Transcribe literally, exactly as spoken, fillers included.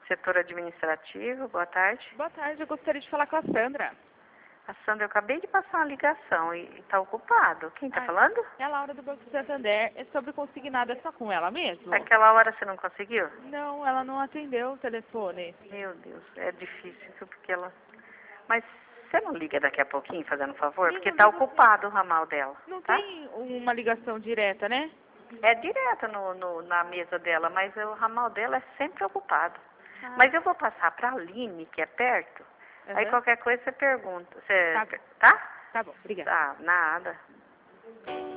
Setor administrativo, boa tarde. Boa tarde, eu gostaria de falar com a Sandra. A Sandra, eu acabei de passar uma ligação e está ocupado. Quem está Ah, falando? É a Laura do Banco Santander. É sobre consignado, é só com ela mesmo? Aquela hora você não conseguiu? Não, ela não atendeu o telefone. Meu Deus, é difícil, viu, porque ela... Mas você não liga daqui a pouquinho, fazendo um favor? Sim, Porque eu está ligo sim. ocupado o ramal dela, Não tá? tem uma ligação direta, né? É direto no, no- na mesa dela, mas o ramal dela é sempre ocupado. Ah, Mas eu vou passar para a Aline, que é perto. Aí aham. qualquer coisa você pergunta. Você, Tá, tá? tá bom, obrigada. Tá, nada.